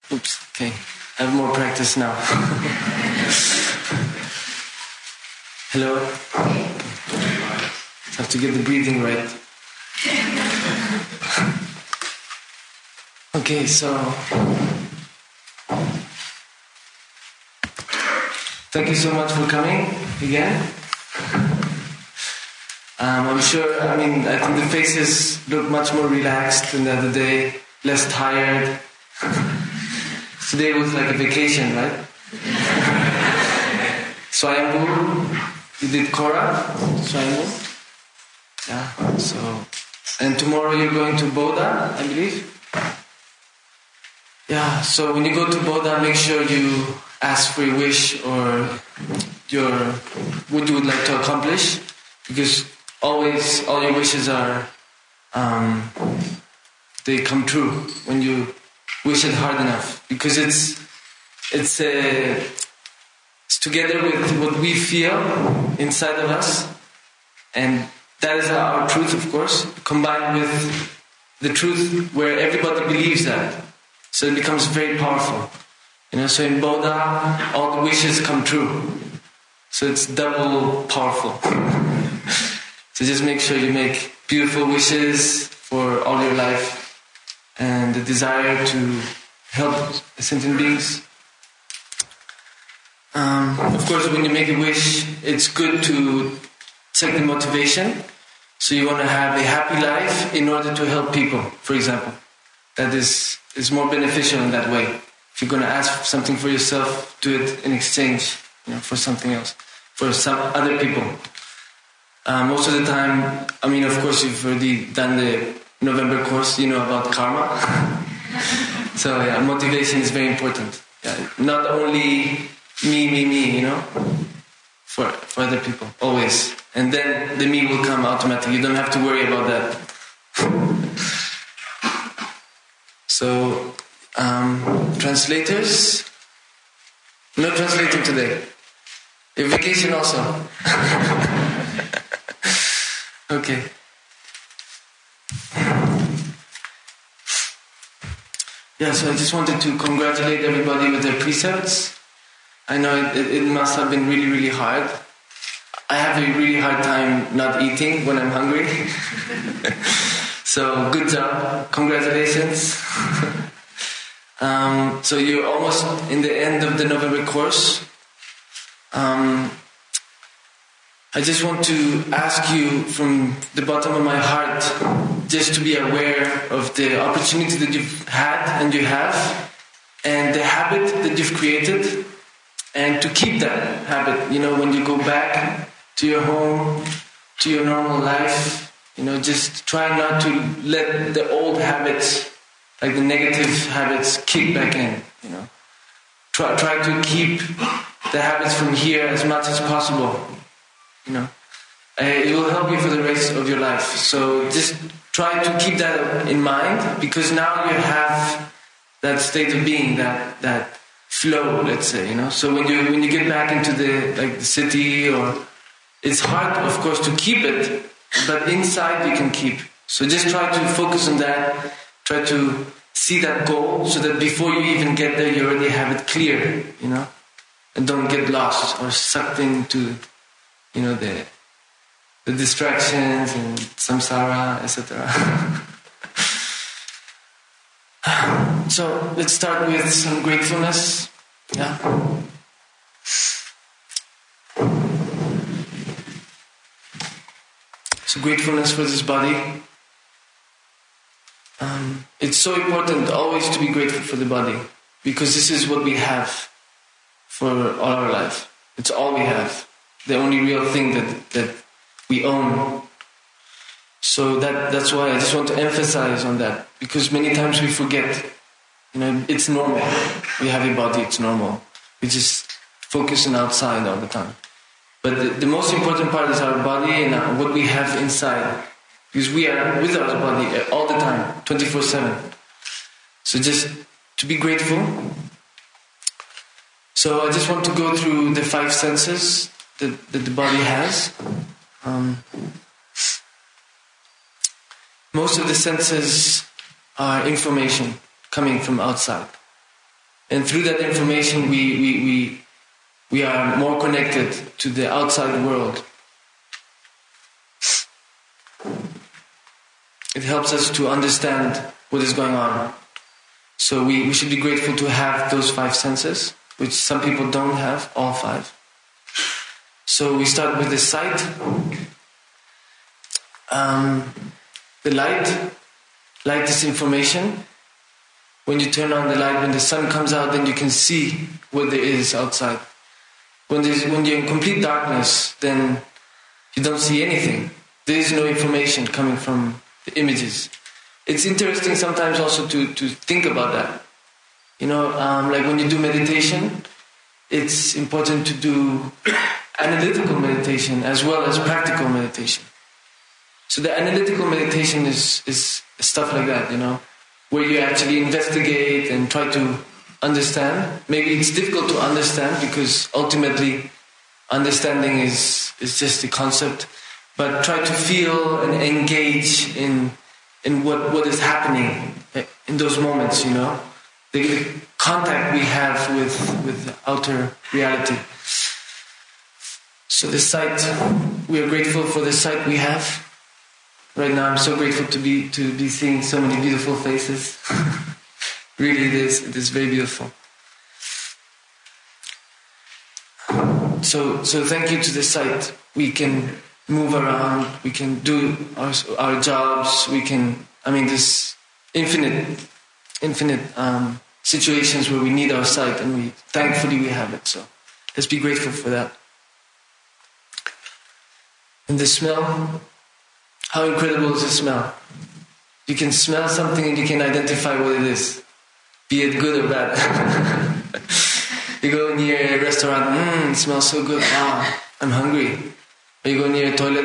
Oops, okay. I have more practice now. Hello? Have to get the breathing right. Okay, so thank you so much for coming again. I'm sure, I think the faces look much more relaxed than the other day, less tired. Today was like a vacation, right? Swayambhu, you did Kora, Swayambhu. Yeah, so, and tomorrow you're going to Bodha, I believe. Yeah, so when you go to Bodha, make sure you ask for your wish or what you would like to accomplish, because always all your wishes are, they come true when you wish it hard enough, because it's together with what we feel inside of us, and that is our truth, of course, combined with the truth where everybody believes that. So it becomes very powerful. So in Bodha, all the wishes come true. So it's double powerful. So just make sure you make beautiful wishes for all your life and the desire to help sentient beings. Of course, when you make a wish, it's good to check the motivation. So you want to have a happy life in order to help people, for example. That is more beneficial in that way. If you're going to ask something for yourself, do it in exchange, for something else, for some other people. Most of the time, of course, you've already done the November course, about karma. So yeah, motivation is very important. Yeah, not only me, for other people, always. And then the me will come automatically. You don't have to worry about that. So, translators? No translating today. A vacation also. Okay. Yeah, so I just wanted to congratulate everybody with their precepts. I know it must have been really, really hard. I have a really hard time not eating when I'm hungry. So, good job. Congratulations. So you're almost in the end of the November course. I just want to ask you from the bottom of my heart just to be aware of the opportunity that you've had and you have, and the habit that you've created, and to keep that habit, when you go back to your home, to your normal life, just try not to let the old habits, like the negative habits, kick back in, Try to keep the habits from here as much as possible, It will help you for the rest of your life. So just try to keep that in mind, because now you have that state of being, that flow, let's say, So when you get back into the city, or it's hard, of course, to keep it, but inside you can keep. So just try to focus on that. Try to see that goal, so that before you even get there, you already have it clear, and don't get lost or sucked into, the distractions and samsara, etc. So let's start with some gratefulness. Yeah. So gratefulness for this body. It's so important always to be grateful for the body, because this is what we have for all our life. It's all we have. The only real thing that we own. So that's why I just want to emphasize on that, because many times we forget, it's normal. We have a body, it's normal. We just focus on outside all the time. But the most important part is our body and what we have inside, because we are with our body all the time, 24/7. So just to be grateful. So I just want to go through the 5 senses that the body has. Most of the senses are information coming from outside. And through that information, we are more connected to the outside world. It helps us to understand what is going on. So we should be grateful to have those 5 senses, which some people don't have, all 5. So we start with the sight. The light. Light is information. When you turn on the light, when the sun comes out, then you can see what there is outside. When you're in complete darkness, then you don't see anything. There is no information coming from the images. It's interesting sometimes also to think about that. Like when you do meditation, it's important to do analytical meditation as well as practical meditation. So the analytical meditation is stuff like that, where you actually investigate and try to understand. Maybe it's difficult to understand because ultimately understanding is just a concept, but try to feel and engage in what is happening in those moments, the contact we have with the outer reality. So the sight, we are grateful for the sight we have. Right now I'm so grateful to be seeing so many beautiful faces. Really it is very beautiful. So thank you to the sight. We can move around, we can do our jobs, there's infinite situations where we need our sight, and thankfully we have it. So let's be grateful for that. And the smell, how incredible is the smell? You can smell something and you can identify what it is, be it good or bad. You go near a restaurant, it smells so good, I'm hungry. Or you go near a toilet,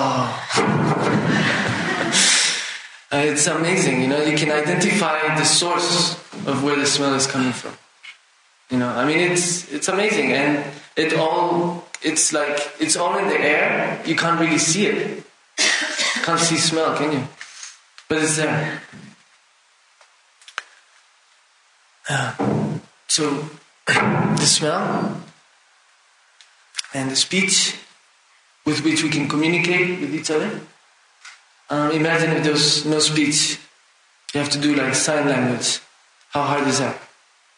it's amazing, you can identify the source of where the smell is coming from. It's amazing, and it's all in the air. You can't really see it. You can't see smell, can you? But it's there. So the smell and the speech with which we can communicate with each other. Imagine if there's no speech. You have to do like sign language. How hard is that?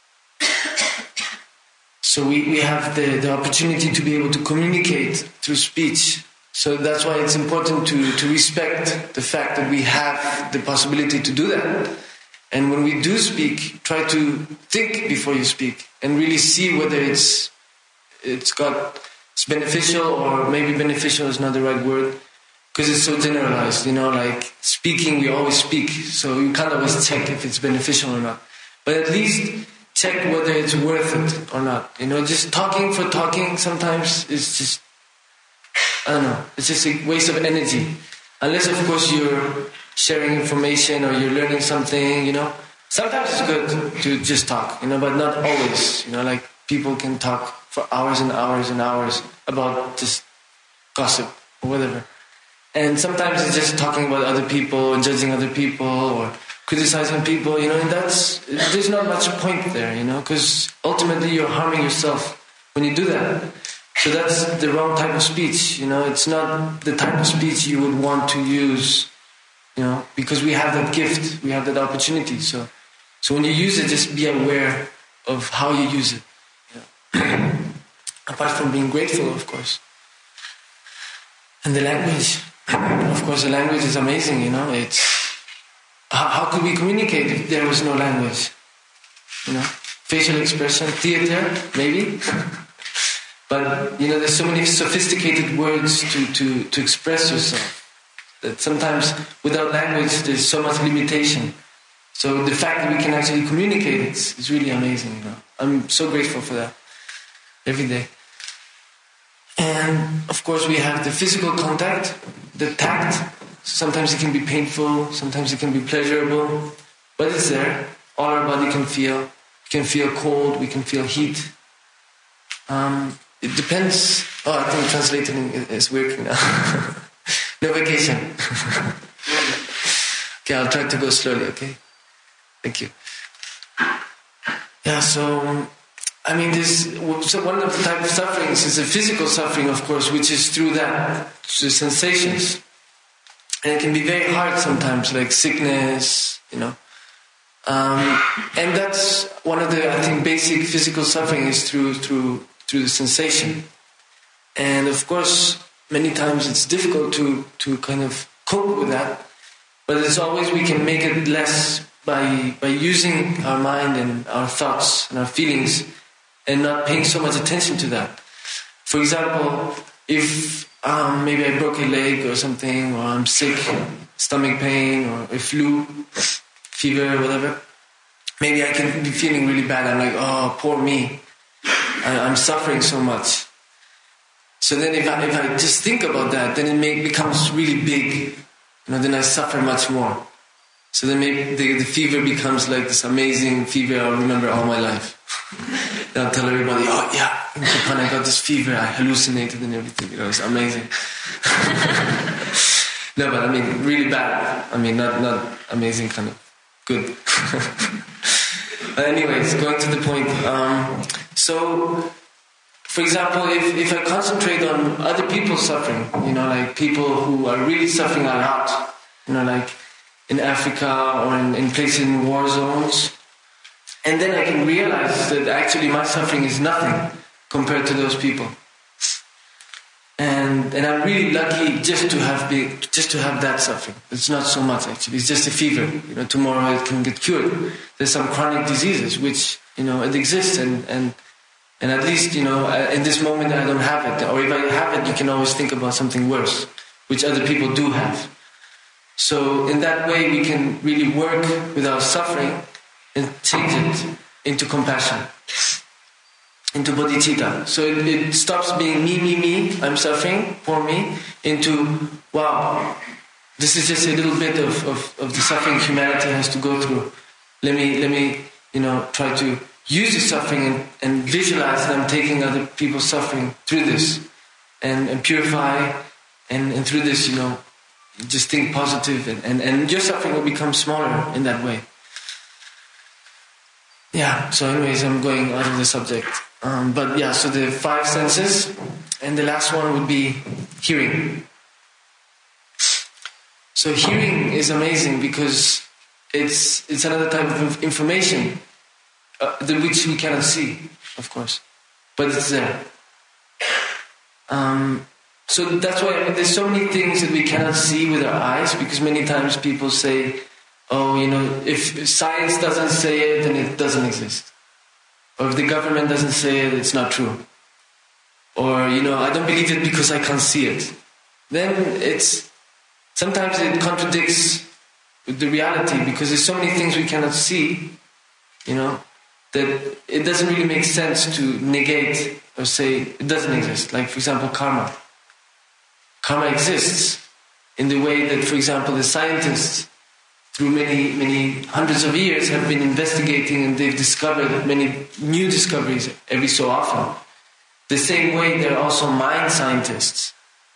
So we have the opportunity to be able to communicate through speech. So that's why it's important to respect the fact that we have the possibility to do that. And when we do speak, try to think before you speak and really see whether it's beneficial, or maybe beneficial is not the right word, because it's so generalized, like speaking, we always speak, so you can't always check if it's beneficial or not. But at least check whether it's worth it or not. Just talking for talking sometimes is just, it's just a waste of energy. Unless, of course, you're sharing information or you're learning something, Sometimes it's good to just talk, but not always. Like people can talk for hours and hours and hours about just gossip or whatever. And sometimes it's just talking about other people and judging other people or criticizing people, and there's not much point there, because ultimately you're harming yourself when you do that. So that's the wrong type of speech, it's not the type of speech you would want to use, because we have that gift, we have that opportunity. So when you use it, just be aware of how you use it. Apart from being grateful, of course. And the language, of course, the language is amazing, it's, how could we communicate if there was no language? Facial expression, theater, maybe. But, there's so many sophisticated words to express yourself that sometimes without language there's so much limitation. So the fact that we can actually communicate, it's really amazing, I'm so grateful for that every day. And of course we have the physical contact, the tact. Sometimes it can be painful, sometimes it can be pleasurable, but it's there. All our body can feel. We can feel cold, we can feel heat. It depends. I think translating is working now. No vacation. Okay, I'll try to go slowly, okay? Thank you. Yeah, so one of the type of sufferings is a physical suffering, of course, which is through the sensations. And it can be very hard sometimes, like sickness, and that's one of the, I think, basic physical suffering is through the sensation. And of course, many times it's difficult to kind of cope with that, but it's always we can make it less by using our mind and our thoughts and our feelings and not paying so much attention to that. For example, if maybe I broke a leg or something, or I'm sick, stomach pain, or a flu, fever, or whatever, maybe I can be feeling really bad. I'm like, oh, poor me. I'm suffering so much. So then if I just think about that, then it becomes really big. Then I suffer much more. So then maybe the fever becomes like this amazing fever I'll remember all my life. And I'll tell everybody, oh yeah, in Japan I got this fever, I hallucinated and everything, it's amazing. No, but really bad. Not amazing, kind of good. But anyways, going to the point. So, for example, if I concentrate on other people's suffering, like people who are really suffering a lot, like in Africa or in places in war zones, and then I can realize that actually my suffering is nothing compared to those people. And I'm really lucky just to have that suffering. It's not so much actually. It's just a fever. Tomorrow it can get cured. There's some chronic diseases which it exists, and at least in this moment I don't have it. Or if I have it, you can always think about something worse, which other people do have. So in that way, we can really work with our suffering and change it into compassion, into bodhicitta. So it stops being me, I'm suffering, poor me, into, wow, this is just a little bit of the suffering humanity has to go through. Let me try to use the suffering and visualize that I'm taking other people's suffering through this and purify and through this, just think positive and your suffering will become smaller in that way. Yeah, so anyways, I'm going out of the subject. But yeah, so the 5 senses, and the last one would be hearing. So hearing is amazing because it's another type of information which we cannot see, of course, but it's there. So that's why there's so many things that we cannot see with our eyes, because many times people say, oh, if science doesn't say it, then it doesn't exist. Or if the government doesn't say it, it's not true. Or, I don't believe it because I can't see it. Then sometimes it contradicts with the reality, because there's so many things we cannot see, that it doesn't really make sense to negate or say it doesn't exist. Like, for example, karma. Karma exists in the way that, for example, the scientists, through many, many hundreds of years, have been investigating, and they've discovered many new discoveries every so often. The same way, there are also mind scientists.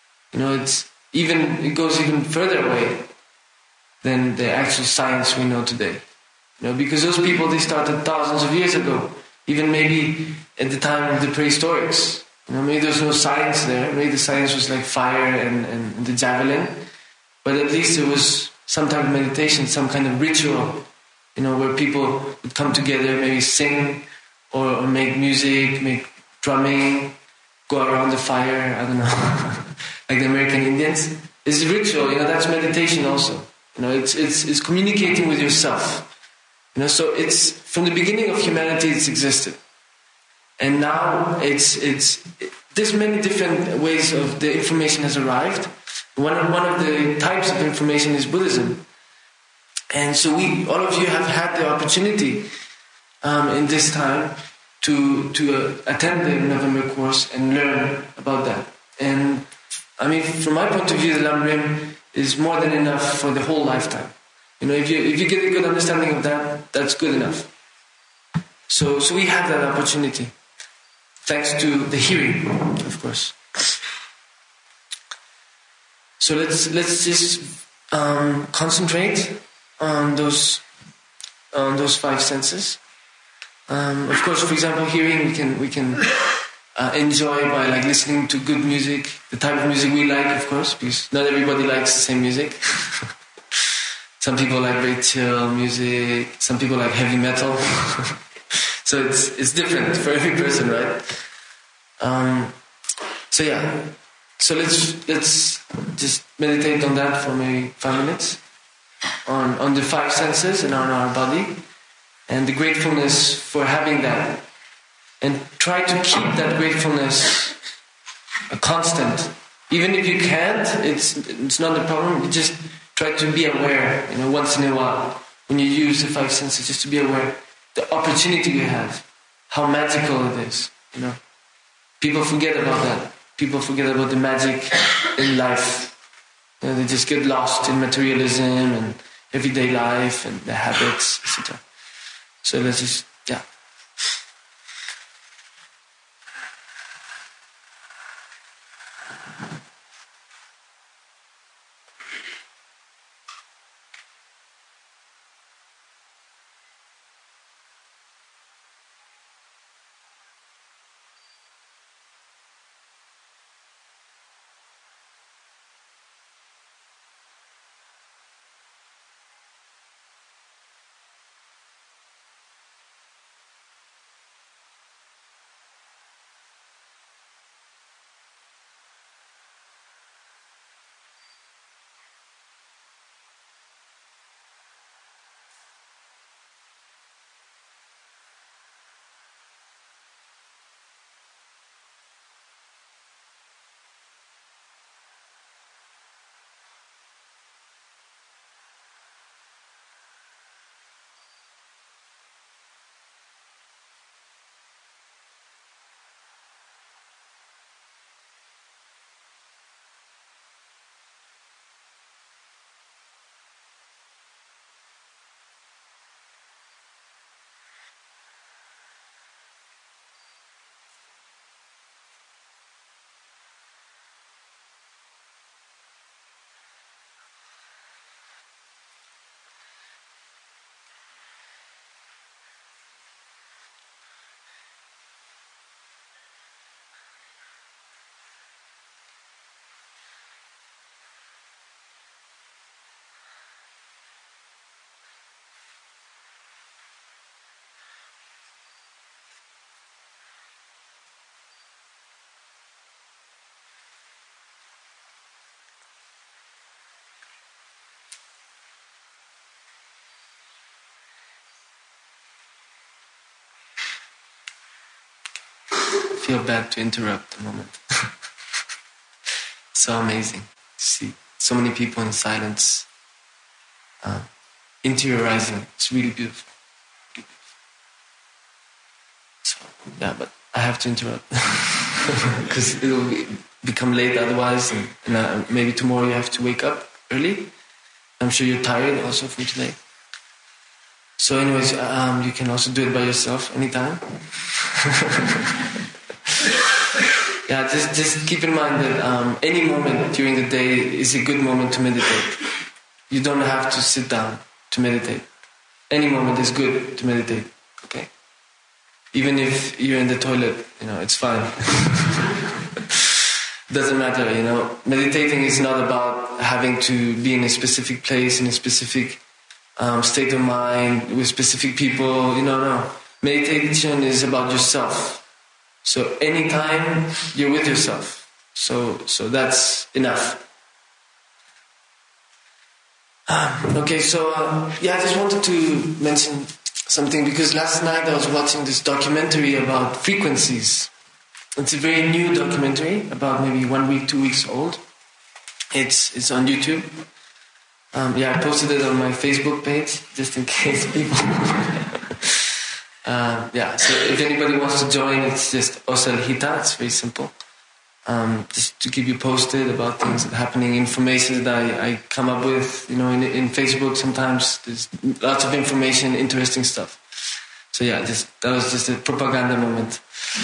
It goes even further away than the actual science we know today. Because those people, they started thousands of years ago, even maybe at the time of the prehistorics. Maybe there's no science there. Maybe the science was like fire and the javelin. But at least it was some type of meditation, some kind of ritual, where people would come together, maybe sing or make music, make drumming, go around the fire, I don't know, like the American Indians. It's a ritual, that's meditation also. It's communicating with yourself. So it's, from the beginning of humanity, it's existed. And now there's many different ways of the information has arrived. One of the types of information is Buddhism. And so all of you have had the opportunity in this time to attend the November course and learn about that. And from my point of view, the Lam Rim is more than enough for the whole lifetime. If you get a good understanding of that, that's good enough. So we have that opportunity, thanks to the hearing, of course. So let's just concentrate on those 5 senses, Of course, for example, hearing we can enjoy by like listening to good music, the type of music we like, of course, because not everybody likes the same music. Some people like very chill music. Some people like heavy metal. So it's different for every person, right? So yeah. So let's just meditate on that for maybe 5 minutes, on the 5 senses and on our body, and the gratefulness for having that, and try to keep that gratefulness a constant. Even if you can't, it's not a problem. You just try to be aware, once in a while when you use the 5 senses, just to be aware the opportunity you have, how magical it is. People forget about that. People forget about the magic in life. They just get lost in materialism and everyday life and the habits, etc. So let's just, feel bad to interrupt a moment. So amazing to see so many people in silence, interiorizing. It's really beautiful. So, but I have to interrupt because it will become late otherwise, and maybe tomorrow you have to wake up early. I'm sure you're tired also from today. So anyways, you can also do it by yourself anytime. Just keep in mind that any moment during the day is a good moment to meditate. You don't have to sit down to meditate. Any moment is good to meditate, okay? Even if you're in the toilet, it's fine. Doesn't matter, Meditating is not about having to be in a specific place, in a specific state of mind, with specific people, no. Meditation is about yourself. So anytime you're with yourself. So that's enough. Okay, so I just wanted to mention something because last night I was watching this documentary about frequencies. It's a very new documentary, about maybe 1 week, 2 weeks old. It's on YouTube. I posted it on my Facebook page just in case people. So if anybody wants to join, it's just Osalhita. It's very simple. Just to keep you posted about things that are happening, information that I come up with, in Facebook sometimes there's lots of information, interesting stuff. So that was just a propaganda moment.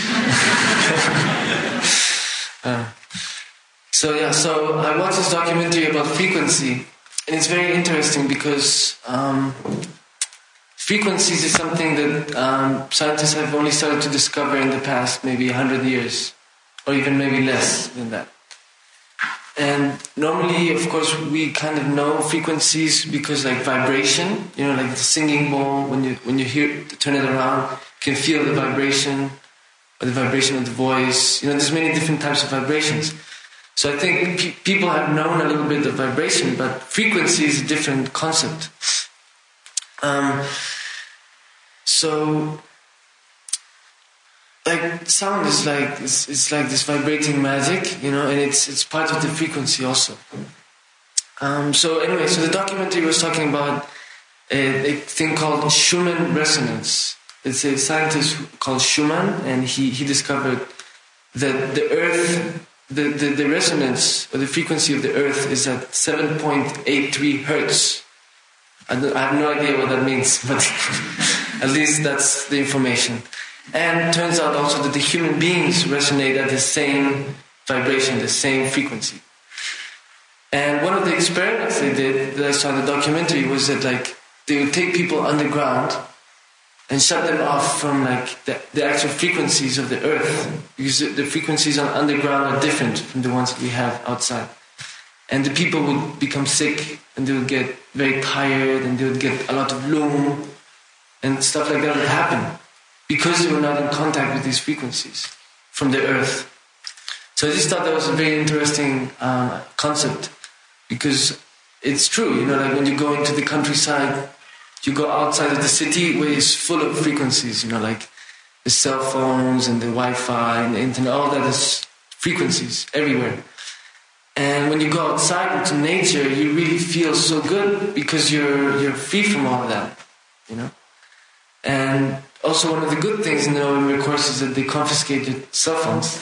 So I watched this documentary about frequency, and it's very interesting because frequencies is something that scientists have only started to discover in the past maybe 100 years, or even maybe less than that. And normally, of course, we kind of know frequencies because, like vibration, like the singing bowl, when you hear, turn it around, you can feel the vibration, or the vibration of the voice. There's many different types of vibrations. So I think people have known a little bit of vibration, but frequency is a different concept. So, like sound is like it's like this vibrating magic, and it's part of the frequency also. So the documentary was talking about a thing called Schumann resonance. It's a scientist called Schumann, and he discovered that the Earth, the resonance or the frequency of the Earth is at 7.83 hertz. I have no idea what that means, but at least that's the information. And it turns out also that the human beings resonate at the same vibration, the same frequency. And one of the experiments they did that I saw in the documentary was that they would take people underground and shut them off from the actual frequencies of the Earth, because the frequencies on underground are different from the ones that we have outside. And the people would become sick, and they would get very tired, and they would get a lot of loom, and stuff like that would happen, because they were not in contact with these frequencies from the Earth. So I just thought that was a very interesting concept, because it's true, when you go into the countryside, you go outside of the city where it's full of frequencies, like the cell phones and the Wi-Fi and the internet, all that is frequencies everywhere. And when you go outside into nature, you really feel so good because you're free from all of that, And also one of the good things in the November course is that they confiscated cell phones.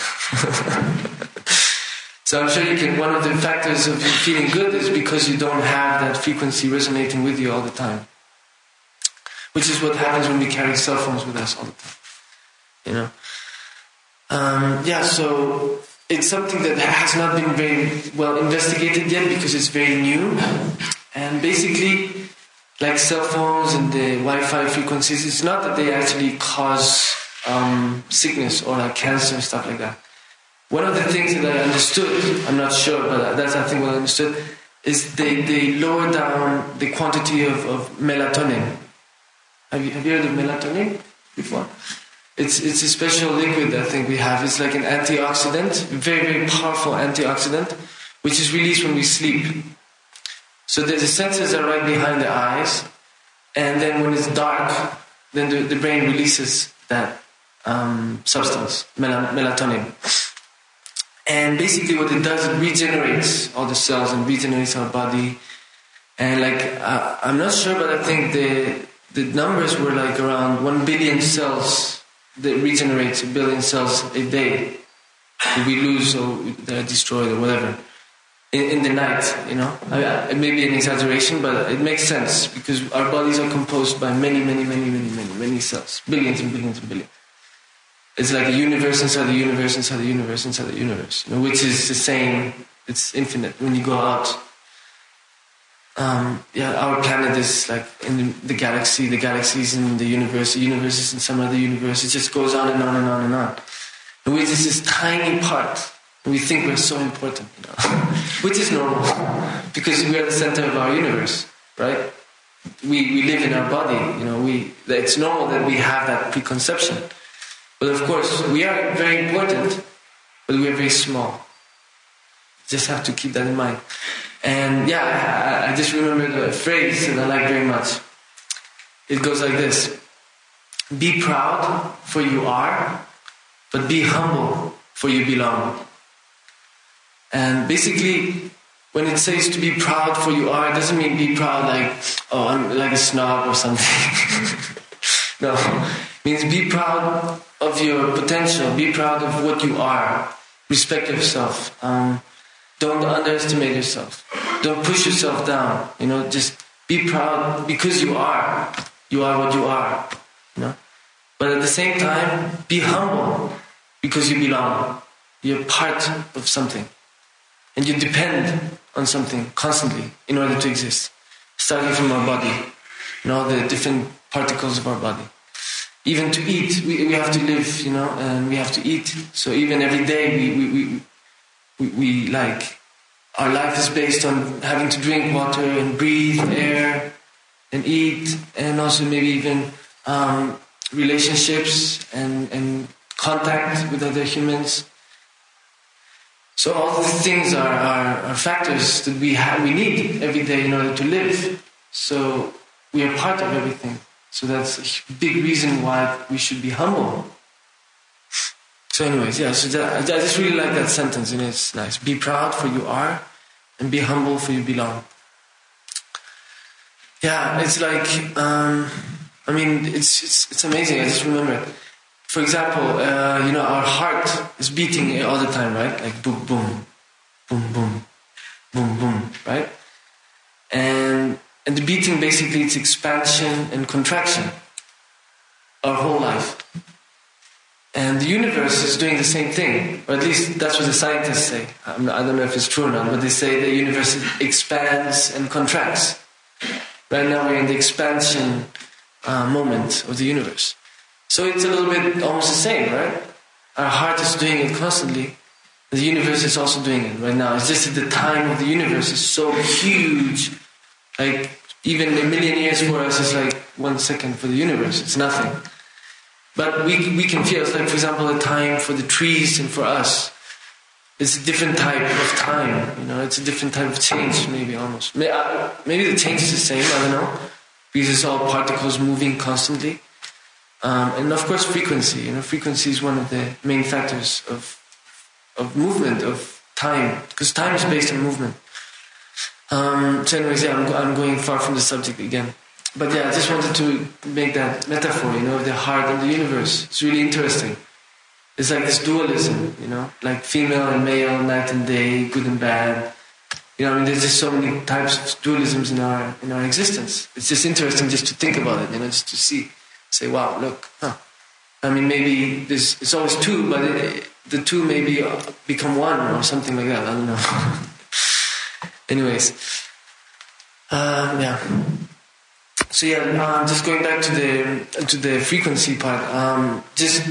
So I'm sure one of the factors of you feeling good is because you don't have that frequency resonating with you all the time. Which is what happens when we carry cell phones with us all the time, so it's something that has not been very well investigated yet because it's very new. And basically, like cell phones and the Wi-Fi frequencies, it's not that they actually cause sickness or like cancer and stuff like that. One of the things that I understood, I'm not sure, but that's I think what I understood, is they lower down the quantity of melatonin. Have you heard of melatonin before? It's a special liquid I think we have. It's like an antioxidant, very, very powerful antioxidant, which is released when we sleep. So the sensors are right behind the eyes, and then when it's dark, then the brain releases that substance, melatonin. And basically what it does, it regenerates all the cells and regenerates our body. And I'm not sure, but I think the numbers were like around 1 billion cells that regenerates 1 billion cells a day that we lose or they're destroyed or whatever in the night, It may be an exaggeration, but it makes sense because our bodies are composed by many cells, billions and billions and billions. It's like a universe inside the universe inside the universe inside the universe, which is the same, it's infinite. When you go out, our planet is like in the galaxy is in the universe is in some other universe. It just goes on and on and on and on. And we're just this tiny part. And we think we're so important, which is normal because we are the center of our universe, right? We live in our body, it's normal that we have that preconception. But of course, we are very important, but we are very small. Just have to keep that in mind. And I just remembered a phrase that I like very much. It goes like this: be proud for you are, but be humble for you belong. And basically, when it says to be proud for you are, it doesn't mean be proud like, oh, I'm like a snob or something. No, it means be proud of your potential, be proud of what you are, respect yourself. Don't underestimate yourself. Don't push yourself down. Just be proud because you are. You are what you are. But at the same time, be humble because you belong. You're part of something. And you depend on something constantly in order to exist. Starting from our body. The different particles of our body. Even to eat, we have to live, you know, and we have to eat. So even every day we like, our life is based on having to drink water and breathe air and eat, and also maybe even relationships and contact with other humans. So all these things are factors that we need every day in order to live. So we are part of everything. So that's a big reason why we should be humble. So anyways, yeah, so I just really like that sentence, you know, it's nice. Be proud for you are, and be humble for you belong. Yeah, it's like, I mean, it's amazing. I just remember it. For example, you know, our heart is beating all the time, right? Like boom, boom, boom, boom, boom, boom, right? And the beating basically it's expansion and contraction, our whole life. And the universe is doing the same thing, or at least that's what the scientists say. I don't know if it's true or not, but they say the universe expands and contracts. Right now we're in the expansion moment of the universe. So it's a little bit almost the same, right? Our heart is doing it constantly. The universe is also doing it right now. It's just that the time of the universe is so huge. Like, even a million years for us is like 1 second for the universe. It's nothing. But we can feel, it's like, for example, a time for the trees and for us. It's a different type of time, you know, it's a different type of change, maybe almost. Maybe the change is the same, I don't know. Because it's all particles moving constantly. And of course frequency, you know, frequency is one of the main factors of movement, of time. Because time is based on movement. So anyways, yeah, I'm going far from the subject again. But yeah, I just wanted to make that metaphor, you know, of the heart and the universe. It's really interesting. It's like this dualism, you know, like female and male, night and day, good and bad. You know, I mean, there's just so many types of dualisms in our existence. It's just interesting just to think about it, you know, just to say, wow, look, I mean, maybe it's always two, but the two maybe become one or something like that. I don't know. Anyways, yeah. So yeah, just going back to the frequency part. Just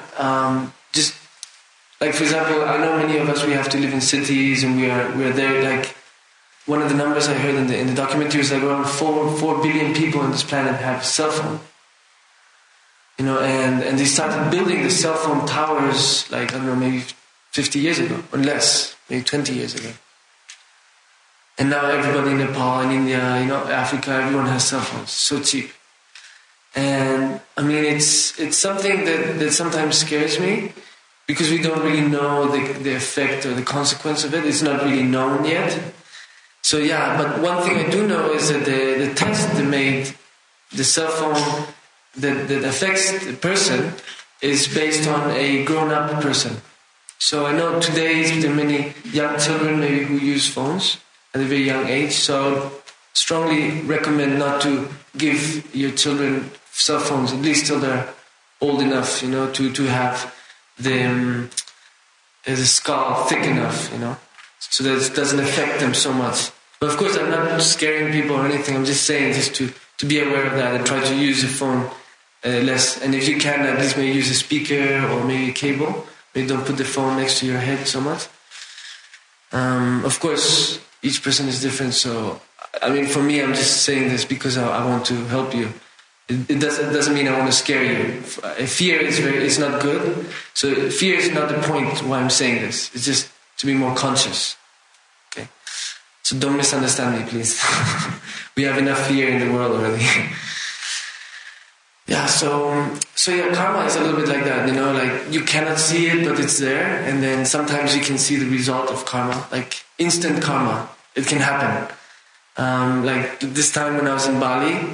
like, for example, I know many of us, we have to live in cities, and we're there. Like, one of the numbers I heard in the documentary is like around 4 billion people on this planet have a cell phone. You know, and they started building the cell phone towers, like, I don't know, maybe 50 years ago or less, maybe 20 years ago. And now everybody in Nepal and India, you know, Africa, everyone has cell phones. So cheap. And I mean, it's something that sometimes scares me, because we don't really know the effect or the consequence of it. It's not really known yet. So yeah, but one thing I do know is that the test they made, the cell phone that affects the person is based on a grown-up person. So I know today there are many young children maybe who use phones at a very young age. So I would strongly recommend not to give your children cell phones, at least till they're old enough, you know, to have the skull thick enough, you know, so that it doesn't affect them so much. But of course, I'm not scaring people or anything. I'm just saying, just to be aware of that and try to use the phone less. And if you can, at least maybe use a speaker or maybe a cable. Maybe don't put the phone next to your head so much. Of course, each person is different. So, I mean, for me, I'm just saying this because I want to help you. It doesn't mean I want to scare you. Fear is not good. So fear is not the point why I'm saying this. It's just to be more conscious. Okay. So don't misunderstand me, please. We have enough fear in the world already. Yeah. So yeah, karma is a little bit like that. You know, like you cannot see it, but it's there. And then sometimes you can see the result of karma, like instant karma. It can happen. Like this time when I was in Bali.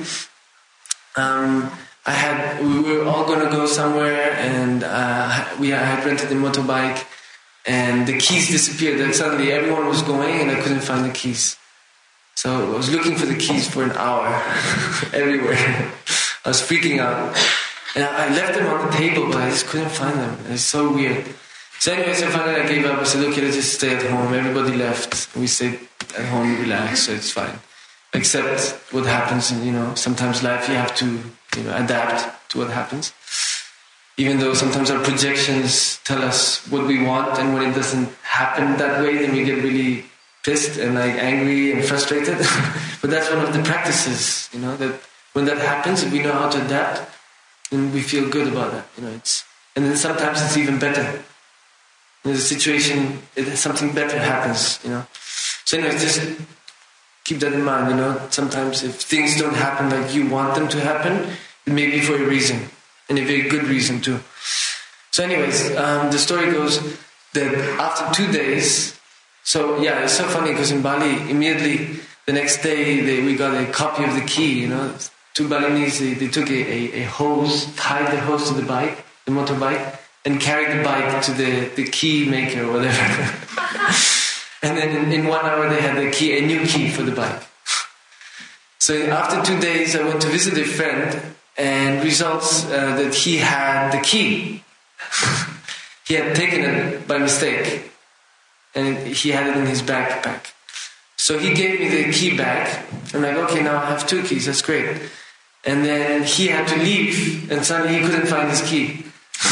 We were all going to go somewhere, and I had rented a motorbike, and the keys disappeared. Like suddenly everyone was going, and I couldn't find the keys. So I was looking for the keys for an hour everywhere. I was freaking out, and I left them on the table, but I just couldn't find them. It's so weird. So anyways, finally I gave up. I said, okay, let's just stay at home. Everybody left. We stayed at home, relaxed, so it's fine. Except what happens in, you know, sometimes life you have to adapt to what happens. Even though sometimes our projections tell us what we want, and when it doesn't happen that way, then we get really pissed and angry and frustrated. But that's one of the practices, that when that happens, if we know how to adapt, then we feel good about that. And then sometimes it's even better. In the situation, something better happens. So anyways, just keep that in mind. Sometimes if things don't happen like you want them to happen, it may be for a reason, and a very good reason too. So anyways, the story goes that after 2 days, so yeah, it's so funny because in Bali, immediately the next day we got a copy of the key. Two Balinese, they took a hose, tied the hose to the bike, the motorbike, and carried the bike to the key maker or whatever. And then in 1 hour they had a new key for the bike. So after 2 days I went to visit a friend, and results that he had the key. He had taken it by mistake, and he had it in his backpack. So he gave me the key back. I'm like, okay, now I have 2 keys, that's great. And then he had to leave, and suddenly he couldn't find his key.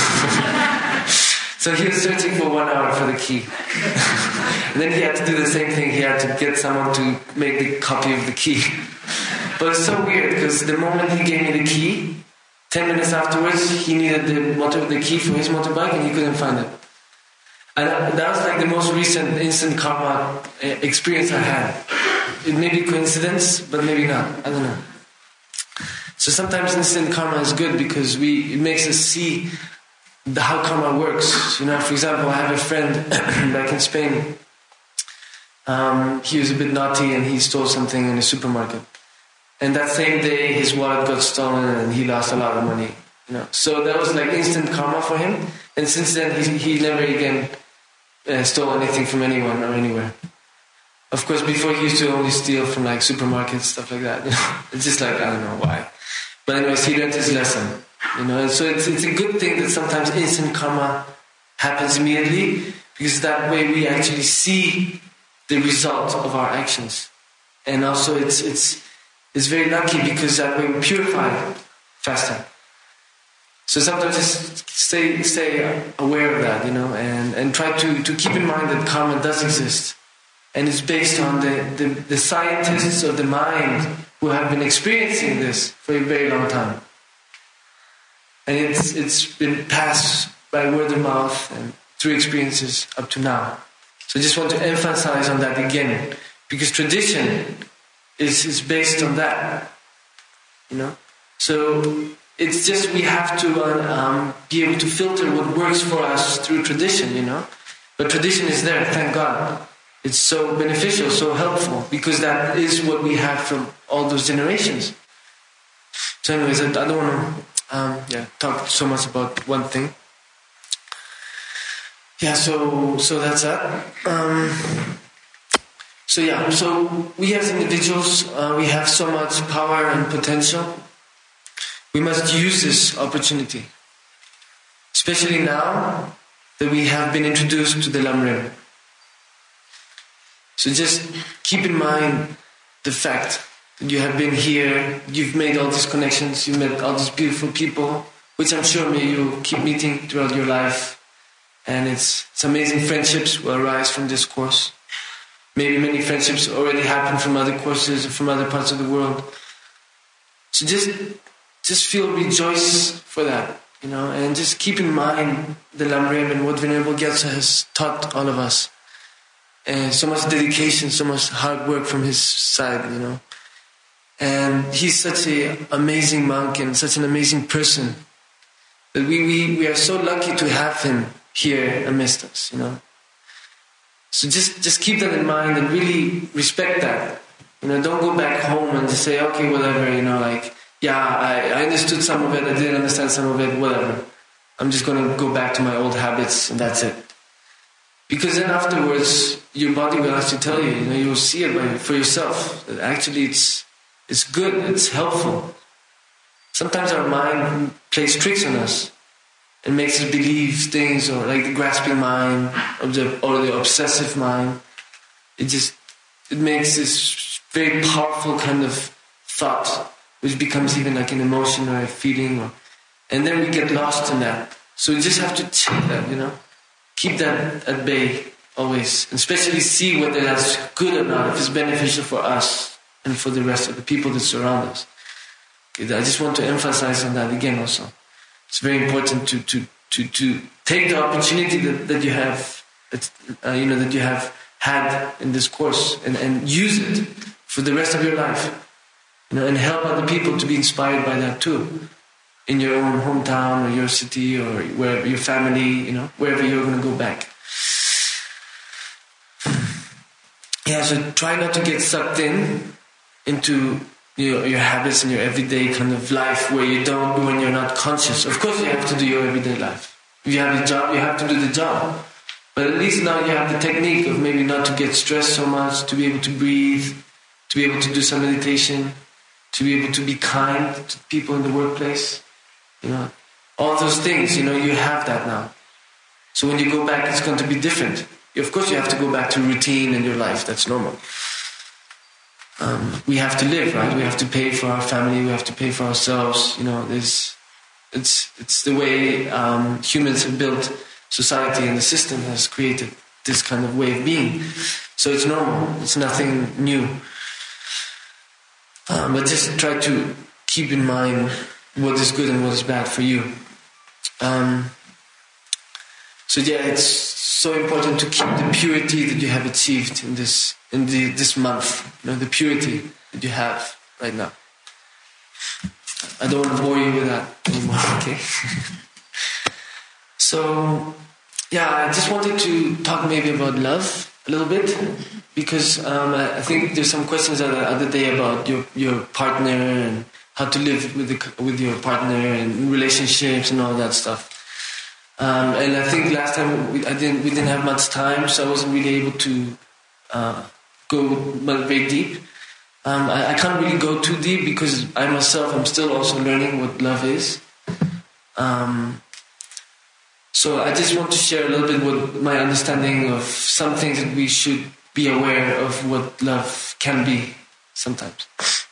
So he was searching for 1 hour for the key. And then he had to do the same thing. He had to get someone to make the copy of the key. But it's so weird because the moment he gave me the key, 10 minutes afterwards, he needed the key for his motorbike and he couldn't find it. And that was like the most recent instant karma experience I had. It may be coincidence, but maybe not. I don't know. So sometimes instant karma is good because it makes us see how karma works. For example, I have a friend back in Spain. He was a bit naughty and he stole something in a supermarket. And that same day, his wallet got stolen and he lost a lot of money. So that was like instant karma for him. And since then, he never again stole anything from anyone or anywhere. Of course, before he used to only steal from like supermarkets, stuff like that. It's just like, I don't know why. But anyways, he learned his lesson. So it's a good thing that sometimes instant karma happens immediately, because that way we actually see the result of our actions. And also it's very lucky because that way we purify faster. So sometimes just stay aware of that, and try to keep in mind that karma does exist. And it's based on the scientists of the mind who have been experiencing this for a very long time. And it's been passed by word of mouth and through experiences up to now. So I just want to emphasize on that again, because tradition is based on that, So it's just we have to be able to filter what works for us through tradition, But tradition is there, thank God. It's so beneficial, so helpful, because that is what we have from all those generations. So anyways, I don't want to talk so much about one thing. Yeah, so that's that. So we as individuals, we have so much power and potential. We must use this opportunity, especially now that we have been introduced to the Lamrim. So just keep in mind the fact that you have been here, you've made all these connections, you've met all these beautiful people, which I'm sure you'll keep meeting throughout your life. And it's amazing friendships will arise from this course. Maybe many friendships already happen from other courses or from other parts of the world. So just feel rejoice for that, and just keep in mind the Lamrim and what Venerable Gyatso has taught all of us. And so much dedication, so much hard work from his side, And he's such an amazing monk and such an amazing person that we are so lucky to have him here amidst us, So just keep that in mind and really respect that. Don't go back home and just say, okay, whatever, I understood some of it, I didn't understand some of it, whatever. I'm just going to go back to my old habits and that's it. Because then afterwards, your body will have to tell you, you'll see it for yourself. That actually it's good, it's helpful. Sometimes our mind plays tricks on us and makes us believe things, or like the grasping mind or the obsessive mind. It makes this very powerful kind of thought which becomes even like an emotion or a feeling, and then we get lost in that. So we just have to check that, keep that at bay always, and especially see whether that's good or not, if it's beneficial for us and for the rest of the people that surround us. Okay, I just want to emphasize on that again also. It's very important to take the opportunity that you have, that you have had in this course, and use it for the rest of your life, and help other people to be inspired by that too, in your own hometown or your city or wherever your family, wherever you're going to go back. Yeah, so try not to get sucked into your habits and your everyday kind of life where you don't, when you're not conscious. Of course, you have to do your everyday life. If you have a job, you have to do the job. But at least now you have the technique of maybe not to get stressed so much, to be able to breathe, to be able to do some meditation, to be able to be kind to people in the workplace. All those things, you have that now. So when you go back, it's going to be different. Of course, you have to go back to routine in your life. That's normal. We have to live, right? We have to pay for our family. We have to pay for ourselves. It's the way humans have built society, and the system has created this kind of way of being. So it's normal. It's nothing new. But just try to keep in mind what is good and what is bad for you. It's so important to keep the purity that you have achieved in this month. The purity that you have right now. I don't want to bore you with that anymore, okay? So, I just wanted to talk maybe about love a little bit, because I think there's some questions the other day about your partner and how to live with your partner and relationships and all that stuff. And I think last time we didn't have much time, so I wasn't really able to go very deep. I can't really go too deep because I myself am still also learning what love is. So I just want to share a little bit what my understanding of some things that we should be aware of what love can be sometimes.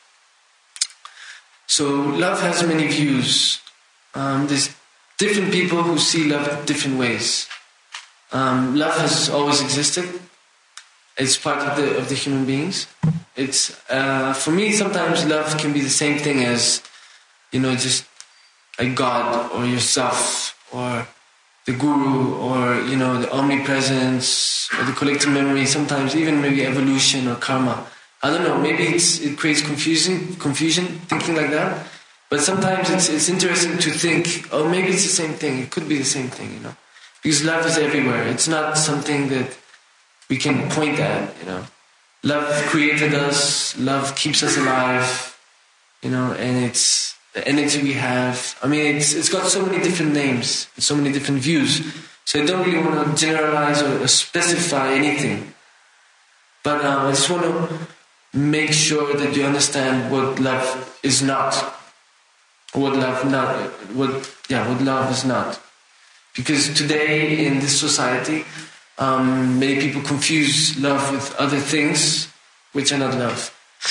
So love has many views. There's different people who see love different ways. Love has always existed. It's part of the human beings. It's for me, sometimes love can be the same thing as just a God or yourself or the guru or the omnipresence or the collective memory. Sometimes even maybe evolution or karma. I don't know. Maybe it creates confusion thinking like that. But sometimes it's interesting to think, oh, maybe it's the same thing. It could be the same thing, because love is everywhere. It's not something that we can point at, Love created us. Love keeps us alive, and it's the energy we have. I mean, it's got so many different names, so many different views. So I don't really want to generalize or specify anything. But I just want to make sure that you understand what love is not. What love is not. Because today in this society, many people confuse love with other things which are not love.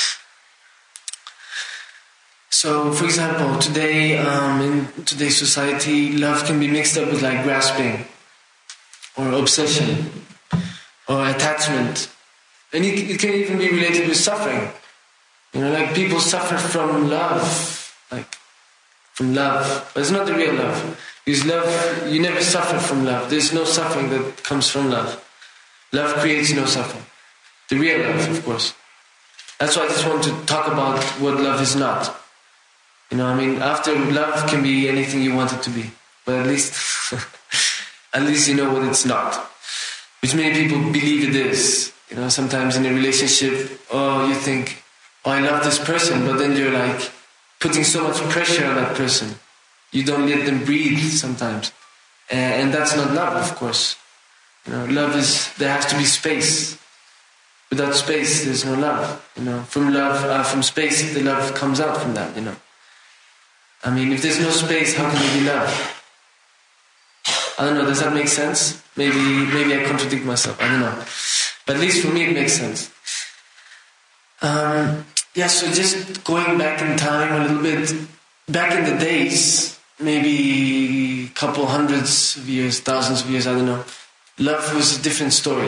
So, for example, today in today's society, love can be mixed up with like grasping, or obsession, or attachment, and it can even be related with suffering. Like people suffer from love, but it's not the real love. Because love, you never suffer from love. There's no suffering that comes from love. Love creates no suffering. The real love, of course. That's why I just want to talk about what love is not. After love can be anything you want it to be. But at least you know what it's not. Which many people believe it is. Sometimes in a relationship, you think, I love this person, but then you're like putting so much pressure on that person. You don't let them breathe sometimes. And that's not love, of course. Love there has to be space. Without space, there's no love. From space, the love comes out from that, if there's no space, how can there be love? I don't know, does that make sense? Maybe I contradict myself, I don't know. But at least for me, it makes sense. Yeah, so just going back in time a little bit, back in the days, maybe a couple hundreds of years, thousands of years, I don't know, love was a different story.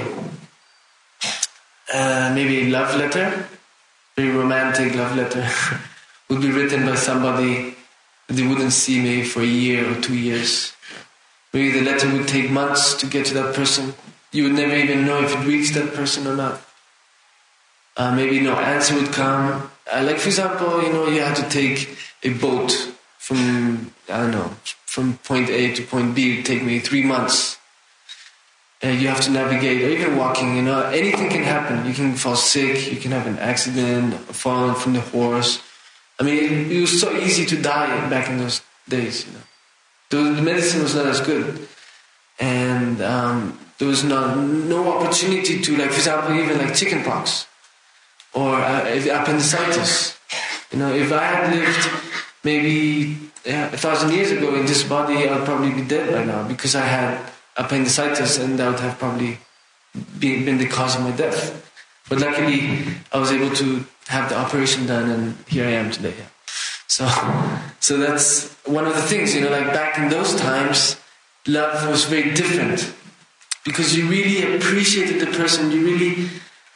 Maybe a love letter, very romantic love letter, would be written by somebody that they wouldn't see maybe for a year or 2 years. Maybe the letter would take months to get to that person. You would never even know if it reached that person or not. Maybe no answer would come. Like for example, you had to take a boat from, from point A to point B. It would take maybe 3 months. You have to navigate, or even walking, anything can happen. You can fall sick, you can have an accident, fall from the horse. I mean, it was so easy to die back in those days, The medicine was not as good. And there was no opportunity to, like, for example, even like chickenpox or appendicitis. If I had lived maybe 1,000 years ago in this body, I'd probably be dead right now because I had appendicitis, and that would have probably been the cause of my death. But luckily, I was able to have the operation done, and here I am today. Yeah. So that's one of the things, like back in those times, love was very different because you really appreciated the person. You really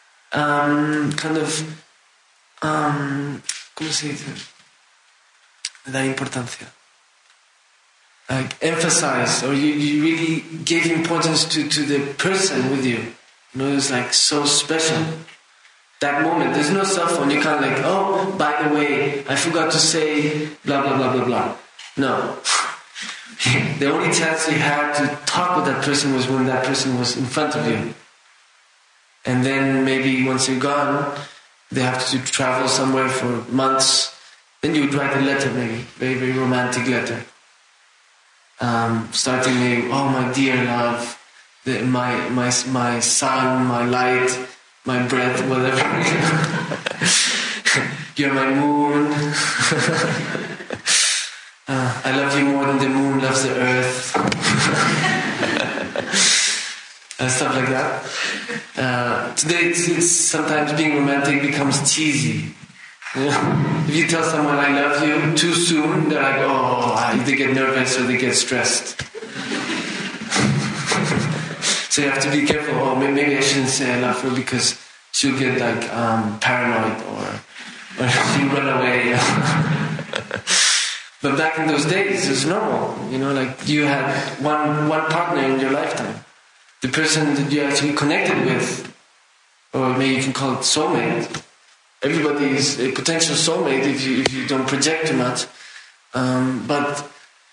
¿cómo se dice? Da importancia. Like emphasize, or you really gave importance to the person with you. It was like so special. That moment, there's no cell phone. You can't like, oh, by the way, I forgot to say blah blah blah blah blah. No. The only chance you had to talk with that person was when that person was in front of you. And then maybe once you're gone, they have to travel somewhere for months. Then you would write a letter, maybe very very romantic letter. Starting maybe, oh my dear love, my sun, my light, my breath, whatever. You're my moon. I love you more than the moon loves the earth. Stuff like that. Today, it's sometimes being romantic becomes cheesy. If you tell someone I love you too soon, they're like, oh, they get nervous or they get stressed. So you have to be careful. Oh, maybe I shouldn't say I love her because she'll get like paranoid or she'll run away. But back in those days, it was normal. Like you had one partner in your lifetime. The person that you actually connected with, or maybe you can call it soulmate. Everybody is a potential soulmate if you don't project too much. But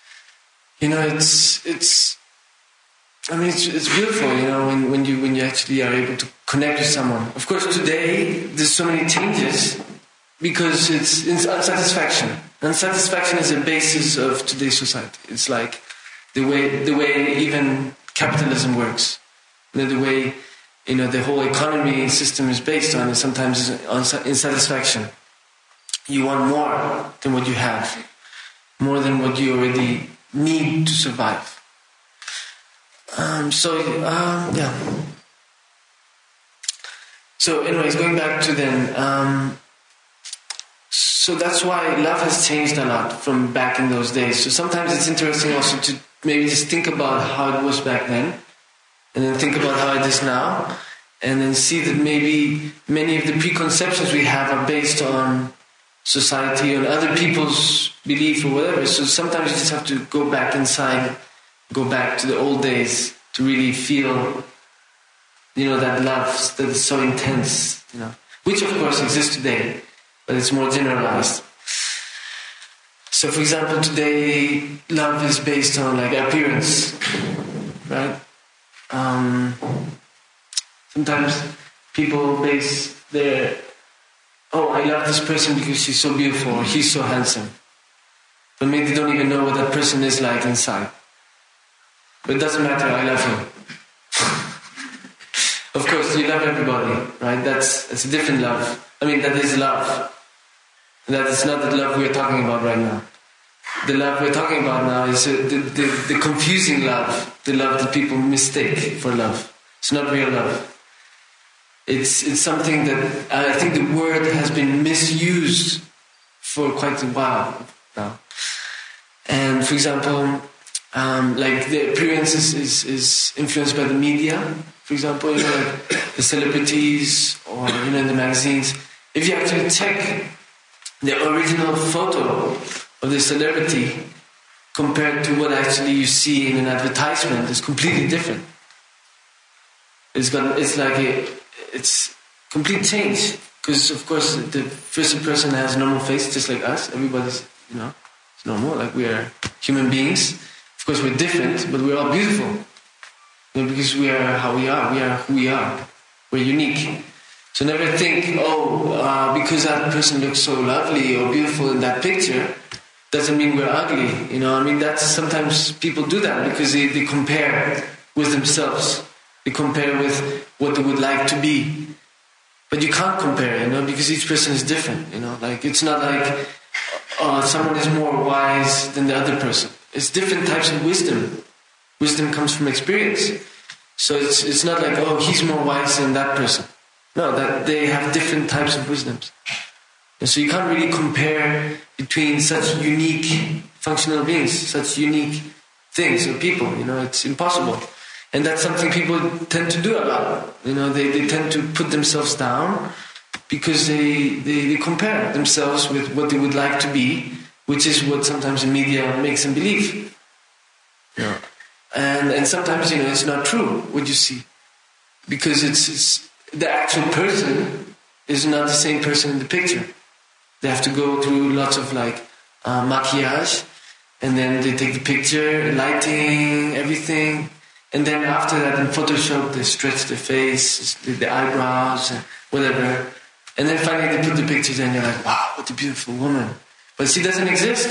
it's beautiful, when you actually are able to connect with someone. Of course, today there's so many changes because it's unsatisfaction. Unsatisfaction is the basis of today's society. It's like the way even capitalism works. The way the whole economy system is based on, and sometimes on insatisfaction. You want more than what you have, more than what you already need to survive. So anyways, going back to then, so that's why love has changed a lot from back in those days. So sometimes it's interesting also to maybe just think about how it was back then, and then think about how it is now, and then see that maybe many of the preconceptions we have are based on society or other people's belief or whatever. So sometimes you just have to go back inside, go back to the old days to really feel, that love that is so intense, which of course exists today, but it's more generalized. So for example, today love is based on like appearance, right? Sometimes people base their, I love this person because she's so beautiful or he's so handsome. But maybe they don't even know what that person is like inside. But it doesn't matter, I love him. Of course, you love everybody, right? That's a different love. I mean, that is love. That is not the love we're talking about right now. The love we're talking about now is the confusing love, the love that people mistake for love. It's not real love. It's something that I think the word has been misused for quite a while now. And for example, like the appearance is influenced by the media. For example, like the celebrities or in the magazines. If you actually check the original photo of the celebrity compared to what actually you see in an advertisement, it's completely different. It's complete change, because of course the first person has a normal face just like us. Everybody's it's normal, like we are human beings. Of course we're different, but we're all beautiful, because we are how we are. We are who we are. We're unique. So never think, because that person looks so lovely or beautiful in that picture, doesn't mean we're ugly. That's sometimes people do that because they compare with themselves. They compare with what they would like to be. But you can't compare, because each person is different, Like, it's not like someone is more wise than the other person. It's different types of wisdom. Wisdom comes from experience. So it's not like, he's more wise than that person. No, that they have different types of wisdoms. And so you can't really compare between such unique functional beings, such unique things or people, it's impossible. And that's something people tend to do a lot. They tend to put themselves down because they compare themselves with what they would like to be, which is what sometimes the media makes them believe. And sometimes, it's not true what you see. Because it's the actual person is not the same person in the picture. They have to go through lots of maquillage, and then they take the picture, lighting, everything. And then after that, in Photoshop, they stretch the face, the eyebrows, and whatever. And then finally they put the pictures in, and you're like, wow, what a beautiful woman. But she doesn't exist.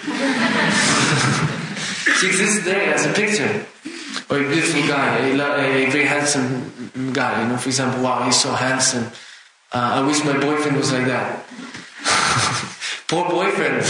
She exists there as a picture. Or a beautiful guy, a very handsome guy, for example, wow, he's so handsome. I wish my boyfriend was like that. Poor boyfriend.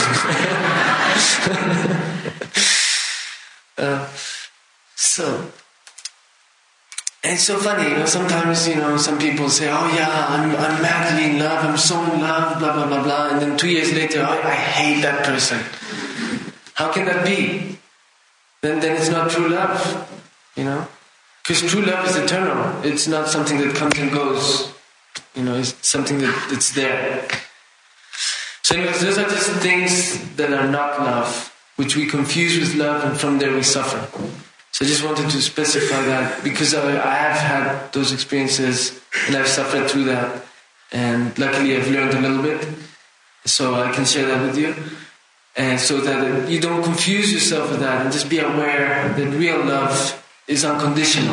And it's so funny, sometimes, some people say, I'm madly in love, I'm so in love, blah, blah, blah, blah. And then 2 years later, I hate that person. How can that be? Then it's not true love, Because true love is eternal. It's not something that comes and goes. It's something that's there. So anyways, those are just things that are not love, which we confuse with love, and from there we suffer. So I just wanted to specify that, because I have had those experiences and I've suffered through that. And luckily I've learned a little bit, so I can share that with you. And so that you don't confuse yourself with that, and just be aware that real love is unconditional.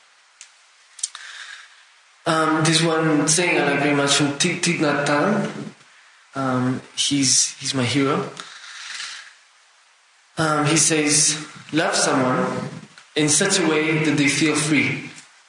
There's one saying I like very much from Thich Nhat Hanh. He's my hero. He says, love someone in such a way that they feel free.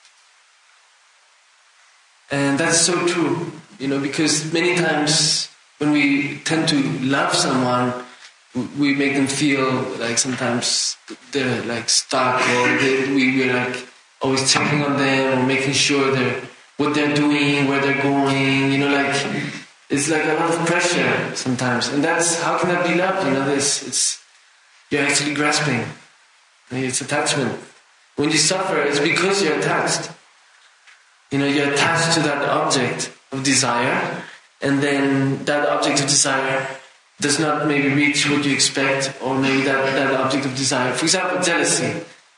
And that's so true, because many times when we tend to love someone, we make them feel like sometimes they're like stuck, or we're like always checking on them or making sure what they're doing, where they're going, it's like a lot of pressure sometimes. And how can that be love? You're actually grasping. It's attachment. When you suffer, it's because you're attached. You're attached to that object of desire, and then that object of desire does not maybe reach what you expect, or maybe that object of desire. For example, jealousy.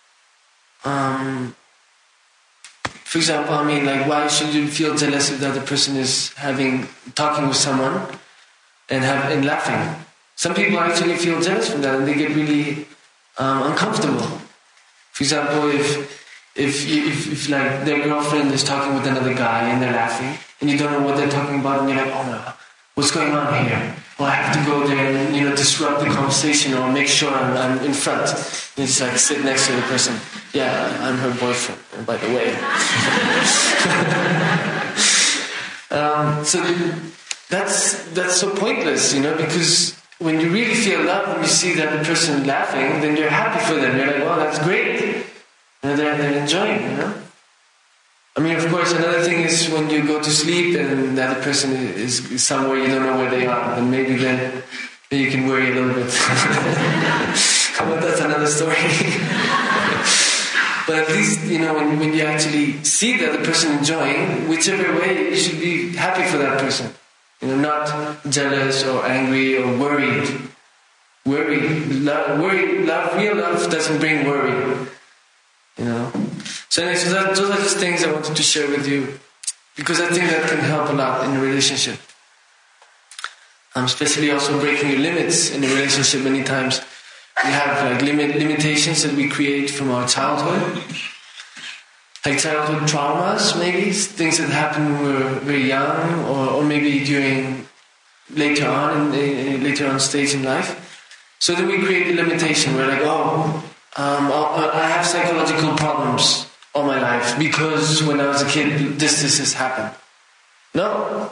For example, why should you feel jealous if the other person is talking with someone and laughing? Some people actually feel jealous from that, and they get really uncomfortable. For example, if like their girlfriend is talking with another guy and they're laughing, and you don't know what they're talking about, and you're like, oh no, what's going on here? Well, I have to go there and disrupt the conversation, or make sure I'm in front. You just sit next to the person. Yeah, I'm her boyfriend, by the way. So that's so pointless, because when you really feel love, when you see that the person laughing, then you're happy for them. You're like, well, that's great. They're enjoying, I mean, of course, another thing is when you go to sleep and the other person is somewhere you don't know where they are, and maybe then you can worry a little bit. But that's another story. But at least, when you actually see the other person enjoying, whichever way, you should be happy for that person. Not jealous or angry or worried. Real love doesn't bring worry. So anyways, those are just things I wanted to share with you, because I think that can help a lot in a relationship. Especially also breaking your limits in a relationship. Many times we have limitations that we create from our childhood, like childhood traumas, maybe things that happened when we were very young, or maybe during later on stage in life. So then we create a limitation. We're like, I have psychological problems all my life because when I was a kid, this has happened. No.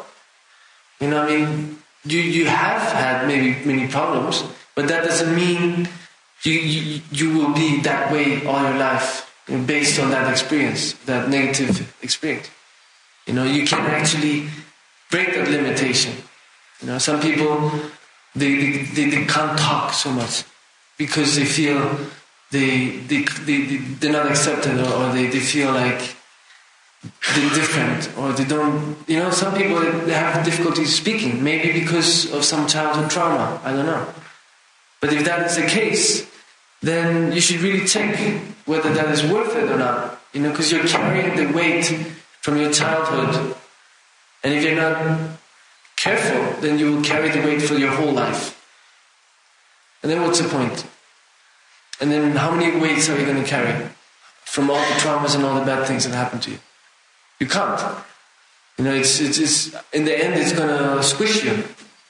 You have had maybe many problems, but that doesn't mean you will be that way all your life based on that experience, that negative experience. You can actually break that limitation. Some people, they can't talk so much because they feel they're not accepted, or they feel like they're different, or they don't. Some people, they have difficulty speaking, maybe because of some childhood trauma. I don't know. But if that is the case, then you should really check whether that is worth it or not. Because you're carrying the weight from your childhood, and if you're not careful, then you will carry the weight for your whole life. And then what's the point? And then how many weights are you going to carry from all the traumas and all the bad things that happen to you? You can't. It's in the end, it's going to squish you.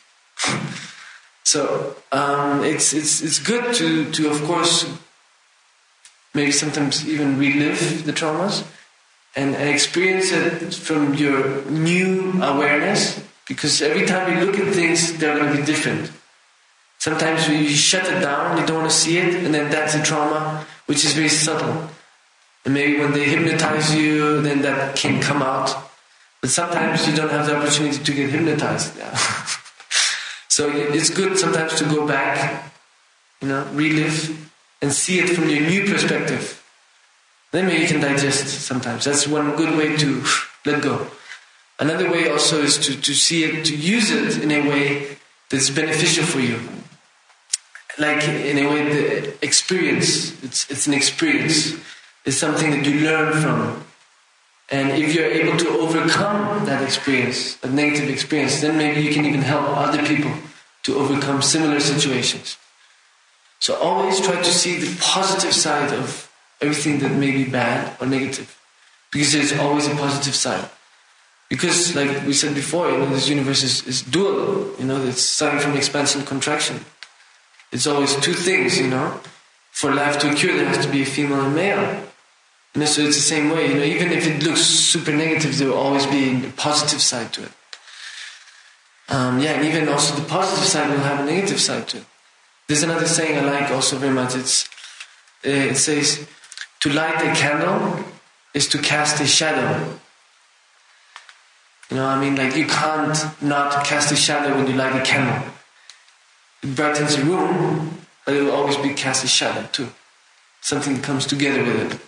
So it's good to of course maybe sometimes even relive the traumas and experience it from your new awareness, because every time you look at things, they're going to be different. Sometimes you shut it down, you don't want to see it, and then that's a trauma which is very subtle. And maybe when they hypnotize you, then that can come out. But sometimes you don't have the opportunity to get hypnotized. Yeah. So it's good sometimes to go back, relive, and see it from your new perspective. Then maybe you can digest sometimes. That's one good way to let go. Another way also is to see it, to use it in a way that's beneficial for you. Like in a way, the experience, it's an experience. It's something that you learn from. And if you're able to overcome that experience, that negative experience, then maybe you can even help other people to overcome similar situations. So always try to see the positive side of everything that may be bad or negative, because there's always a positive side. Because, like we said before, this universe is dual. It's starting from expansion and contraction. It's always two things. For life to occur, there has to be a female and male. So it's the same way. Even if it looks super negative, there will always be a positive side to it. And even also the positive side will have a negative side to it. There's another saying I like also very much. It says, to light a candle is to cast a shadow. You can't not cast a shadow when you light a candle. It brightens a room, but it will always be cast a shadow too. Something comes together with it.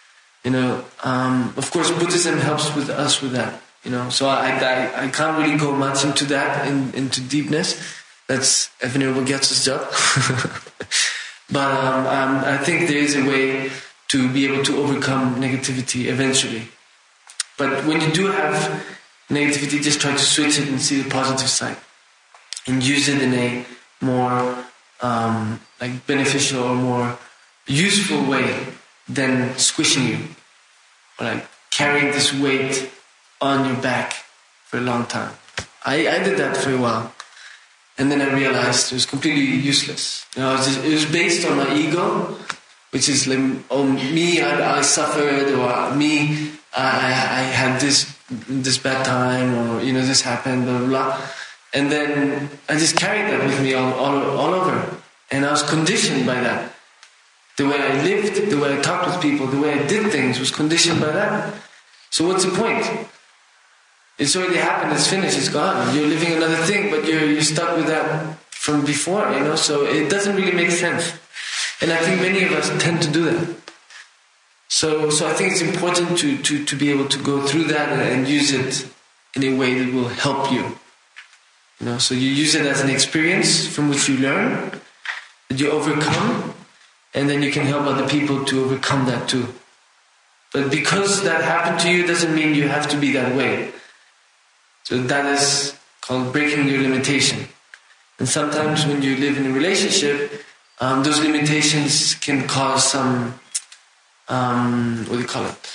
Of course, Buddhism helps us with that. So I can't really go much into that, into deepness. That's Venerable Gyatso's job. But I think there is a way to be able to overcome negativity eventually. But when you do have negativity, just try to switch it and see the positive side, and use it in a more beneficial or more useful way than squishing you, or carrying this weight on your back for a long time. I did that for a while, and then I realized it was completely useless. It was based on my ego, which is me, I suffered, or me, I had this bad time, or this happened, blah blah blah, and then I just carried that with me all over, and I was conditioned by that. The way I lived, the way I talked with people, the way I did things was conditioned by that. So what's the point? It's already happened, it's finished, it's gone. You're living another thing, but you're stuck with that from before, so it doesn't really make sense. And I think many of us tend to do that. So I think it's important to be able to go through that and use it in a way that will help you. So you use it as an experience from which you learn, that you overcome, and then you can help other people to overcome that too. But because that happened to you doesn't mean you have to be that way. So that is called breaking your limitation. And sometimes when you live in a relationship, those limitations can cause some, what do you call it?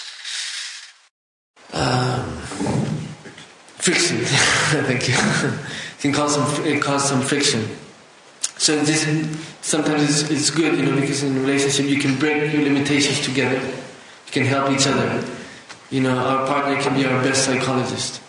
Friction. Thank you. It can cause some friction. So sometimes it's good, because in a relationship you can break your limitations together. You can help each other. Our partner can be our best psychologist.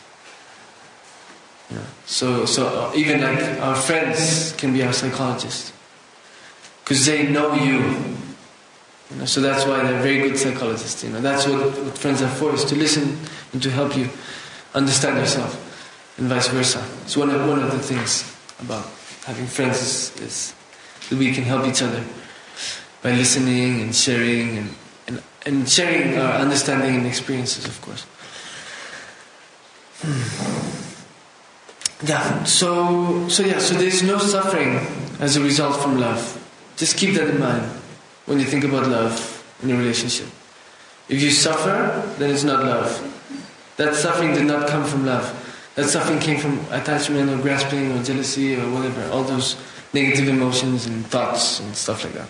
So even like our friends can be our psychologists. Because they know you. So that's why they're very good psychologists. That's what friends are for, is to listen and to help you understand yourself, and vice versa. It's one of the things about having friends is that we can help each other by listening and sharing and sharing our understanding and experiences, of course. Yeah. So there's no suffering as a result from love. Just keep that in mind when you think about love in a relationship. If you suffer, then it's not love. That suffering did not come from love. That suffering came from attachment or grasping or jealousy or whatever. All those negative emotions and thoughts and stuff like that.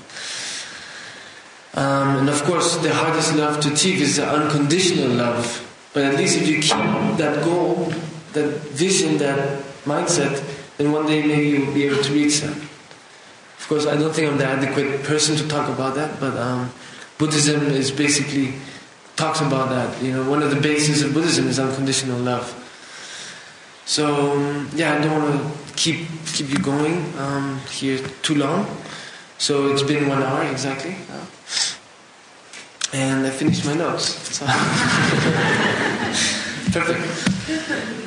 And of course, the hardest love to achieve is the unconditional love. But at least if you keep that goal, that vision, that mindset, then one day maybe you'll be able to reach that. Of course, I don't think I'm the adequate person to talk about that, but Buddhism is basically talks about that. One of the bases of Buddhism is unconditional love. So I don't want to keep you going here too long. So it's been 1 hour exactly, and I finished my notes. So perfect.